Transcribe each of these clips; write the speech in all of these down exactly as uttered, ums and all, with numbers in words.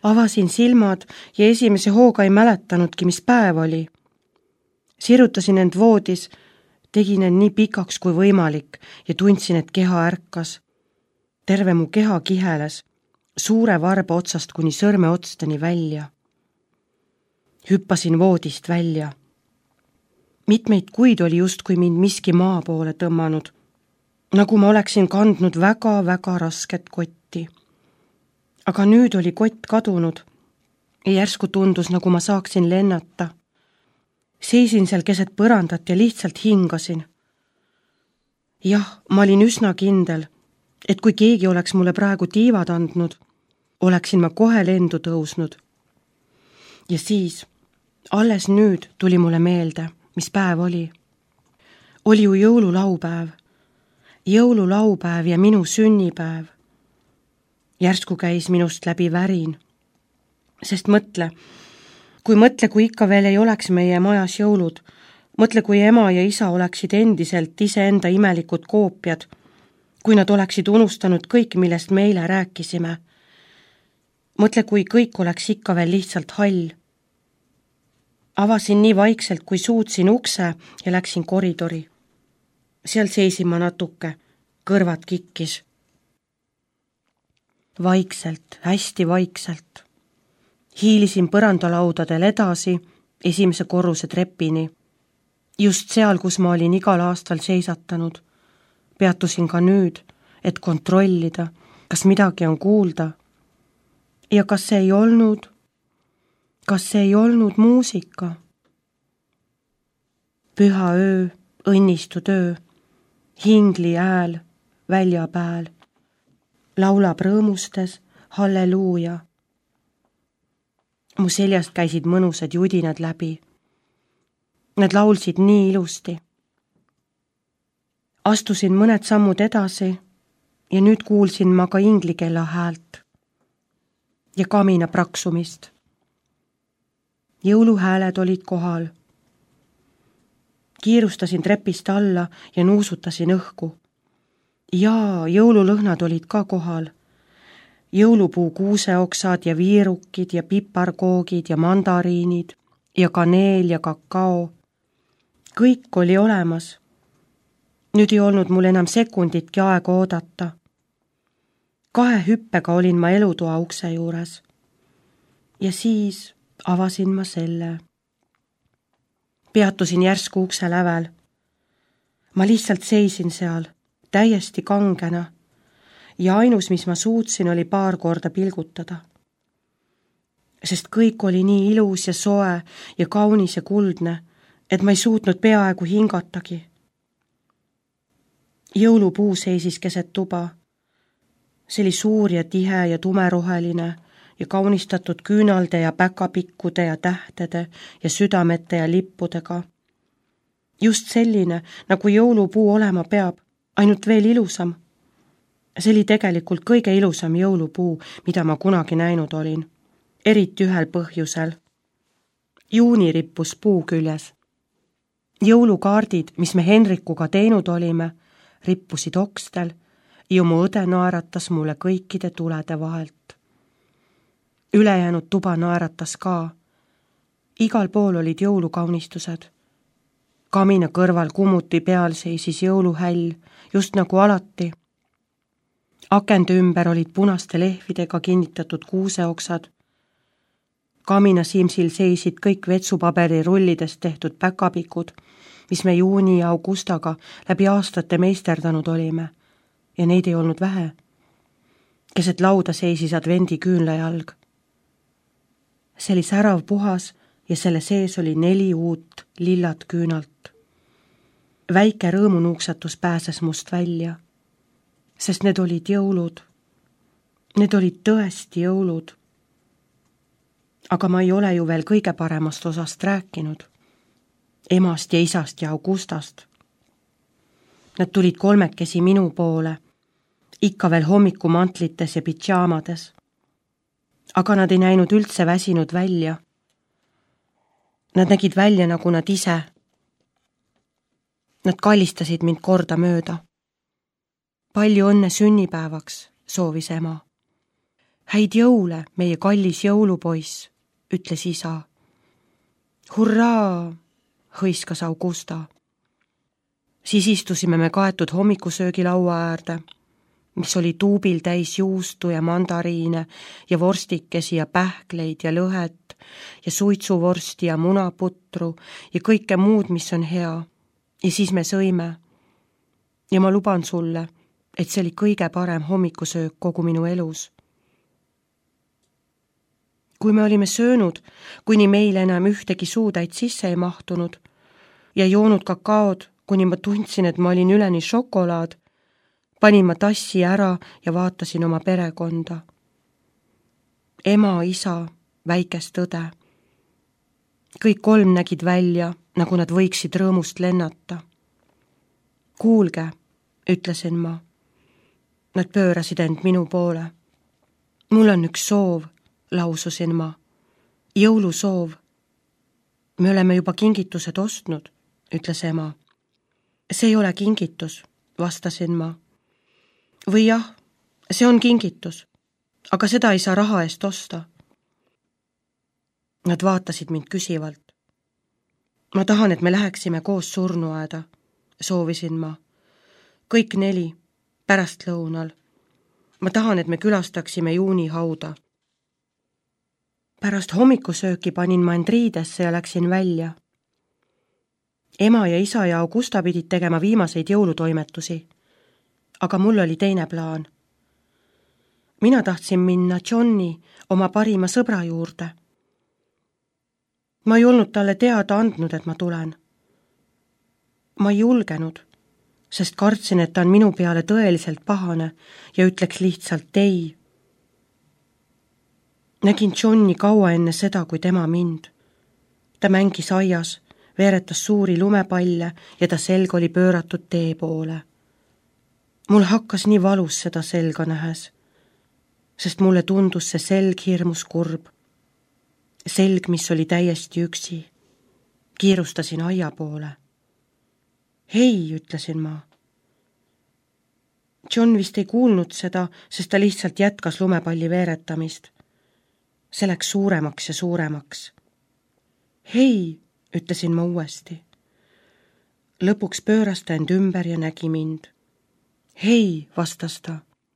Avasin silmad ja esimese hooga ei mäletanudki, mis päev oli. Sirutasin end voodis, tegin end nii pikaks kui võimalik ja tundsin, et keha ärkas. Terve mu keha kiheles, suure varba otsast kuni sõrme otsteni välja. Hüppasin voodist välja. Mitmeid kuid oli just kui mind miski maa poole tõmmanud, nagu ma oleksin kandnud väga-väga rasket kotti. Aga nüüd oli kott kadunud ja järsku tundus, nagu ma saaksin lennata. Seisin seal keset põrandat ja lihtsalt hingasin. Jah, ma olin üsna kindel, et kui keegi oleks mulle praegu tiivad andnud, oleksin ma kohe lendu tõusnud. Ja siis, alles nüüd tuli mulle meelde, mis päev oli. Oli ju jõululaupäev. Jõululaupäev ja minu sünnipäev. Järsku käis minust läbi värin. Sest mõtle, kui mõtle, kui ikka veel ei oleks meie majas jõulud, mõtle, kui ema ja isa oleksid endiselt iseenda imelikud koopiad, kui nad oleksid unustanud kõik, millest me eile rääkisime. Mõtle, kui kõik oleks ikka veel lihtsalt hall. Avasin nii vaikselt, kui suutsin ukse ja läksin koridori. Seal seisin ma natuke, kõrvad kikkis. Vaikselt, hästi vaikselt. Hiilisin põrandalaudadel edasi esimese korruse trepini. Just seal, kus ma olin igal aastal seisatanud. Peatusin ka nüüd, et kontrollida, kas midagi on kuulda. Ja kas see ei olnud, kas see ei olnud muusika? Püha öö, õnnistu töö, hingli ääl, väljapääl. Laulab rõõmustes, halleluuja. Mu seljast käisid mõnusad judinad läbi. Nad laulsid nii ilusti. Astusin mõned sammud edasi ja nüüd kuulsin ma ka inglikella häält ja kamina praksumist. Jõuluhääled olid kohal. Kiirustasin trepist alla ja nuusutasin õhku. Jaa, jõululõhnad olid ka kohal. Jõulupuu kuuseoksad ja viirukid ja piparkoogid ja mandariinid ja kaneel ja kakao. Kõik oli olemas. Nüüd ei olnud mul enam sekunditki aega oodata. Kahe hüppega olin ma elutoa ukse juures. Ja siis avasin ma selle. Peatusin järsku ukse lävel. Ma lihtsalt seisin seal, täiesti kangena. Ja ainus, mis ma suutsin, oli paar korda pilgutada. Sest kõik oli nii ilus ja soe ja kaunis ja kuldne, et ma ei suutnud peaaegu hingatagi. Jõulupuu seisis keset tuba. See oli suur ja tihe ja tumeroheline ja kaunistatud küünalde ja päkapikkude ja tähtede ja südamete ja lippudega. Just selline, nagu jõulupuu olema peab, ainult veel ilusam. See oli tegelikult kõige ilusam jõulupuu, mida ma kunagi näinud olin. Eriti ühel põhjusel. Juuni rippus puu küljes. Jõulukaardid, mis me Henrikuga teinud olime, rippusid okstel ja mu õde naeratas mulle kõikide tulede vahelt. Ülejäänud tuba naeratas ka. Igal pool olid jõulukaunistused. Kamina kõrval kumuti peal seisis jõuluhäll, just nagu alati. Akende ümber olid punaste lehvidega kinnitatud kuuseoksad. Kamina simsil seisid kõik vetsupaberi rullidest tehtud päkapikud, mis me juuni ja augustaga läbi aastate meisterdanud olime, ja neid ei olnud vähe. Keset lauda seisis advendi küünlajalg. See oli särav puhas ja selle sees oli neli uut lillat küünalt. Väike rõõmunuuksatus pääses must välja, sest need olid jõulud. Need olid tõesti jõulud. Aga ma ei ole ju veel kõige paremast osast rääkinud. Emast ja isast ja Augustast. Nad tulid kolmekesi minu poole, ikka veel hommikumantlites ja pidžaamades. Aga nad ei näinud üldse väsinud välja. Nad nägid välja nagu nad ise. Nad kallistasid mind korda mööda. Palju õnne sünnipäevaks, soovis ema. häid jõule, meie kallis jõulupoiss, ütles isa. Hurraa, hõiskas Augusta. Siis istusime me kaetud hommikusöögilaua äärde, mis oli tuubil täis juustu ja mandariine ja vorstikesi ja pähkleid ja lõhet ja suitsuvorsti ja munaputru ja kõike muud, mis on hea. Ja siis me sõime. Ja ma luban sulle, et see oli kõige parem hommikusöök kogu minu elus. Kui me olime söönud, kuni meil enam ühtegi suutäit sisse ei mahtunud ja joonud kakaod, kuni ma tundsin, et ma olin üleni šokolaad, panin ma tassi ära ja vaatasin oma perekonda. Ema, isa, väikest õde. Kõik kolm nägid välja, nagu nad võiksid rõõmust lennata. Kuulge, ütlesin ma. Nad pöörasid end minu poole. Mul on üks soov, laususin ma. Jõulusoov. Me oleme juba kingitused ostnud, ütles ema. See ei ole kingitus, vastasin ma. Või jah, see on kingitus, aga seda ei saa raha eest osta. Nad vaatasid mind küsivalt. Ma tahan, et me läheksime koos surnuaeda, soovisin ma. Kõik neli, pärast lõunal. Ma tahan, et me külastaksime juunihauda. Pärast hommikusööki panin ma end riidesse ja läksin välja. Ema ja isa ja Augusta pidid tegema viimaseid jõulutoimetusi, aga mul oli teine plaan. Mina tahtsin minna Johni, oma parima sõbra juurde. Ma ei olnud talle teada andnud, et ma tulen. Ma ei julgenud, sest kartsin, et ta on minu peale tõeliselt pahane ja ütleks lihtsalt ei. Nägin Johni kaua enne seda, kui tema mind. Ta mängis aias, veeretas suuri lumepalle ja ta selg oli pööratud tee poole. Mul hakkas nii valus seda selga nähes, sest mulle tundus see selg hirmus kurb. Selg, mis oli täiesti üksi. Kiirustasin aia poole. Hei, ütlesin ma. John vist ei kuulnud seda, sest ta lihtsalt jätkas lumepalli veeretamist. See läks suuremaks ja suuremaks. Hei, ütlesin ma uuesti. Lõpuks pööras ta end ümber ja nägi mind. Hei, vastas ta.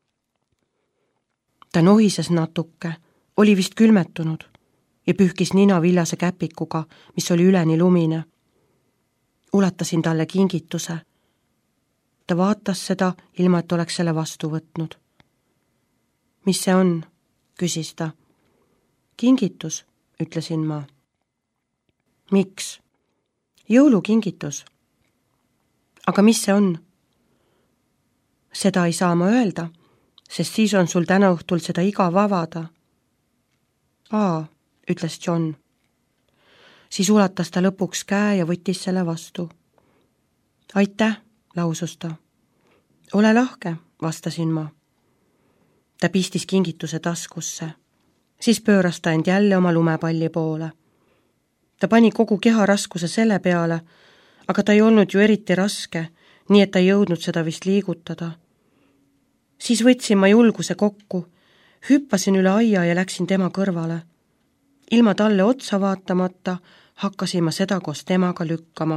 Ta nohises natuke, oli vist külmetunud ja pühkis nina villase käpikuga, mis oli üleni lumine. Ulatasin talle kingituse. Ta vaatas seda, ilma et oleks selle vastu võtnud. Mis see on? Küsis ta. Kingitus, ütlesin ma. Miks? Jõulukingitus. Aga mis see on? Seda ei saa ma öelda, sest siis on sul täna õhtul seda igav avada. Aa, ütles John. Siis ulatas ta lõpuks käe ja võttis selle vastu. Aitäh, lausus ta. Ole lahke, vastasin ma. Ta pistis kingituse taskusse. Siis pööras ta end jälle oma lumepalli poole. Ta pani kogu keha raskuse selle peale, aga ta ei olnud ju eriti raske, nii et ta ei jõudnud seda vist liigutada. Siis võtsin ma julguse kokku, hüppasin üle aia ja läksin tema kõrvale. Ilma talle otsa vaatamata hakkasin ma seda koos temaga lükkama.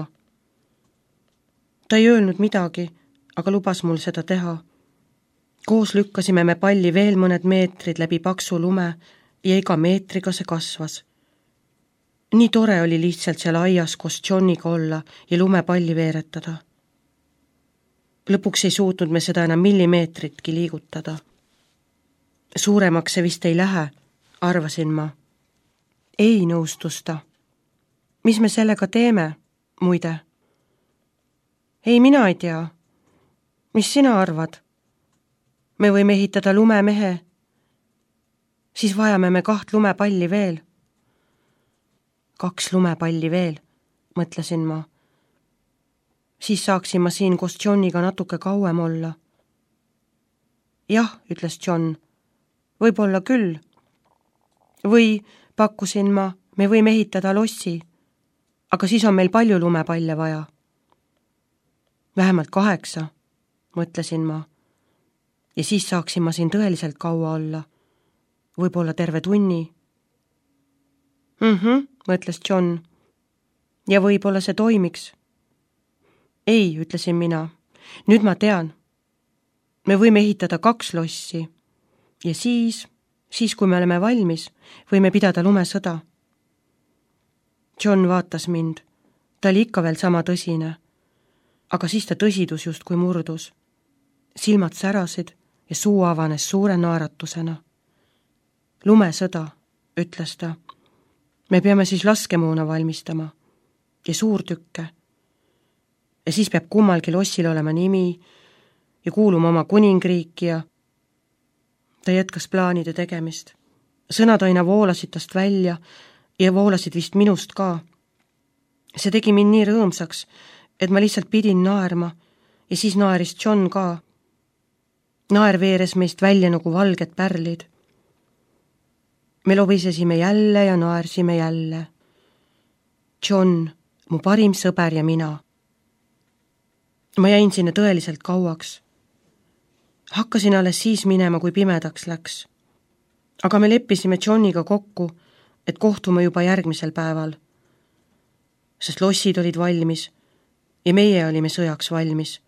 Ta ei öelnud midagi, aga lubas mul seda teha. Koos lükkasime me palli veel mõned meetrid läbi paksu lume ja iga meetriga see kasvas. Nii tore oli lihtsalt seal aias koos Johniga olla ja lumepalli veeretada. Lõpuks ei suutnud me seda enam millimeetritki liigutada. Suuremaks see vist ei lähe, arvasin ma. Ei, nõustus ta. Mis me sellega teeme, muide? Ei, mina ei tea. Mis sina arvad? Me võime ehitada lumemehe. Siis vajame me kaht lumepalli veel. Kaks lumepalli veel, mõtlesin ma. Siis saaksin ma siin koos Johniga natuke kauem olla. Jah, ütles John, võib-olla küll. Või, pakkusin ma, me võime ehitada lossi, aga siis on meil palju lumepalle vaja. Vähemalt kaheksa, mõtlesin ma. Ja siis saaksin ma siin tõeliselt kaua olla. võib-olla terve tunni. Mhm, mõtles John. Ja võib-olla see toimiks. Ei, ütlesin mina. Nüüd ma tean. Me võime ehitada kaks lossi. Ja siis, siis kui me oleme valmis, võime pidada lumesõda. John vaatas mind. Ta oli ikka veel sama tõsine. Aga siis ta tõsidus justkui murdus. Silmad särasid ja suu avanes suure naeratusena. Lumesõda, ütles ta. Me peame siis laskemoona valmistama ja suurtükke. Ja siis peab kummalgi lossil olema nimi ja kuuluma oma kuningriiki ja ta jätkas plaanide tegemist. Sõnad aina voolasid tast välja ja voolasid vist minust ka. See tegi mind nii rõõmsaks, et ma lihtsalt pidin naerma ja siis naeris John ka. Naer veeres meist välja nagu valged pärlid. Me lobisesime jälle ja naersime jälle. John, mu parim sõber ja mina. Ma jäin sinna tõeliselt kauaks. Hakkasin alles siis minema, kui pimedaks läks. Aga me leppisime Johniga kokku, et kohtume juba järgmisel päeval. Sest lossid olid valmis ja meie olime sõjaks valmis.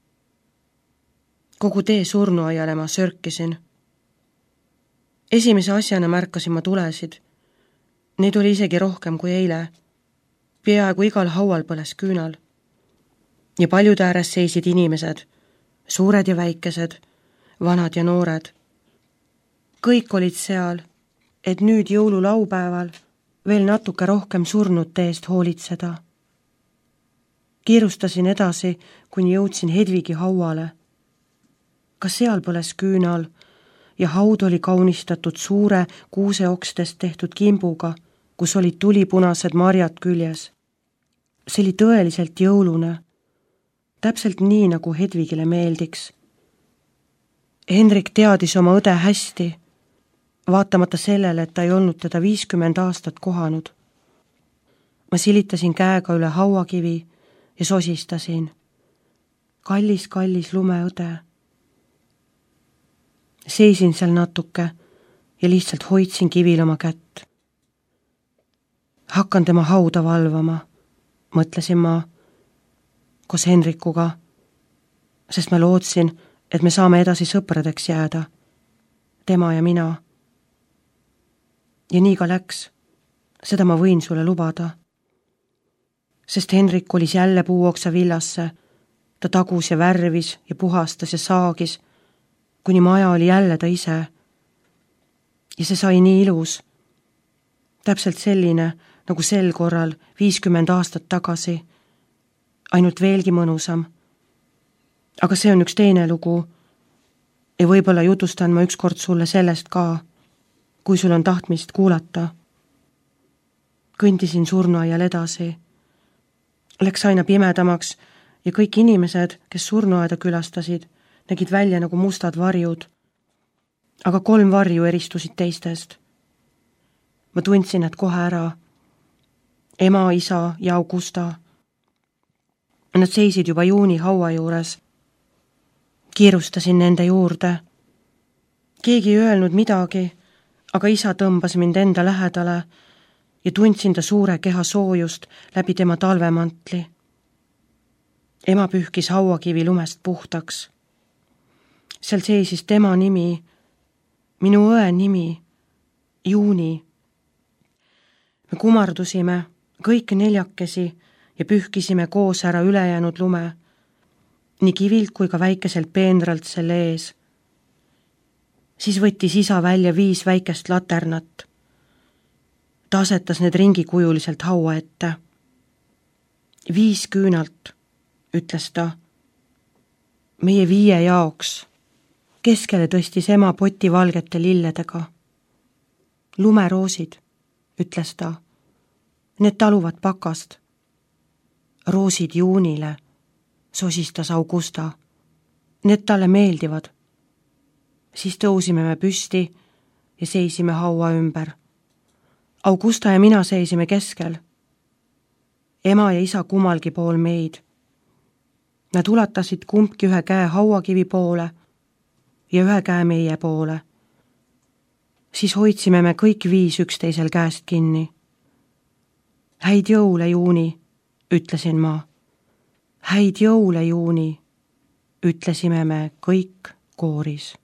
Kogu tee surnuaiale ma sörkisin. Esimese asjana märkasin ma tulesid. Neid oli isegi rohkem kui eile. Peaaegu igal haual põles küünal. Ja paljude ääres seisid inimesed, suured ja väikesed, vanad ja noored. Kõik olid seal, et nüüd jõululaupäeval veel natuke rohkem surnute eest hoolitseda. Kiirustasin edasi, kuni jõudsin Hedvigi hauale. Ka seal põles küünal ja haud oli kaunistatud suure kuuseokstest tehtud kimbuga, kus olid tulipunased marjad küljes. See oli tõeliselt jõulune, täpselt nii, nagu Hedvigile meeldiks. Hendrik teadis oma õde hästi, vaatamata sellele, et ta ei olnud teda viiskümmend aastat kohanud. Ma silitasin käega üle hauakivi ja sosistasin. Kallis, kallis lumeõde. Seisin seal natuke ja lihtsalt hoidsin kivil oma kätt. Hakkan tema hauda valvama, mõtlesin ma, koos Henrikuga, sest ma lootsin, et me saame edasi sõpradeks jääda, tema ja mina. Ja nii ka läks, seda ma võin sulle lubada. Sest Henrik kolis jälle puuoksa villasse, ta tagus ja värvis ja puhastas ja saagis, kuni maja oli jälle ta ise. Ja see sai nii ilus, täpselt selline, nagu sel korral viiskümmend aastat tagasi, ainult veelgi mõnusam. Aga see on üks teine lugu ja võib-olla jutustan ma ükskord sulle sellest ka, kui sul on tahtmist kuulata. Kõndisin surnuaial edasi. Läks aina pimedamaks ja kõik inimesed, kes surnuaeda külastasid, nägid välja nagu mustad varjud. Aga kolm varju eristusid teistest. Ma tundsin nad kohe ära. Ema, isa ja Augusta. Nad seisid juba juuni haua juures. Kiirustasin nende juurde. Keegi ei öelnud midagi, aga isa tõmbas mind enda lähedale ja tundsin ta suure keha soojust läbi tema talvemantli. Ema pühkis hauakivi lumest puhtaks. Seal seisis tema nimi, minu õe nimi, Juuni. Me kumardusime kõik neljakesi ja pühkisime koos ära ülejäänud lume, nii kivilt kui ka väikeselt peenralt selle ees. Siis võttis isa välja viis väikest laternat. Ta asetas need ringikujuliselt haua ette. Viis küünalt, ütles ta. Meie viie jaoks. Keskele tõstis ema poti valgete lilledega. Lumeroosid, ütles ta. Need taluvad pakast. Roosid Juunile, sosistas Augusta. Need talle meeldivad. Siis tõusime me püsti ja seisime haua ümber. Augusta ja mina seisime keskel. Ema ja isa kummalgi pool meid. Nad ulatasid kumbki ühe käe hauakivi poole ja ühe käe meie poole. siis hoidsime me kõik viis üksteisel käest kinni. Häid jõule, Juuni, ütlesin ma. Häid jõule, Juuni, ütlesime me kõik kooris.